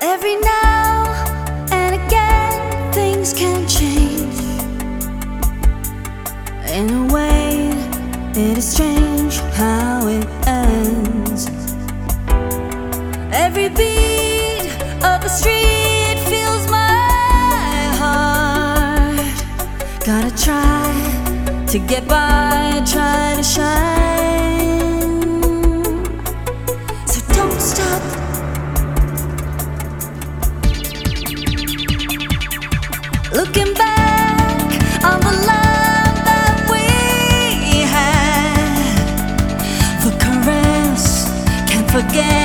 Every now and again things can change. In a way, it is strange how it ends. Every beat of the street fills my heart. Gotta try to get by, try to shine. So don't stop. Looking back on the love that we had, the caress, can't forget.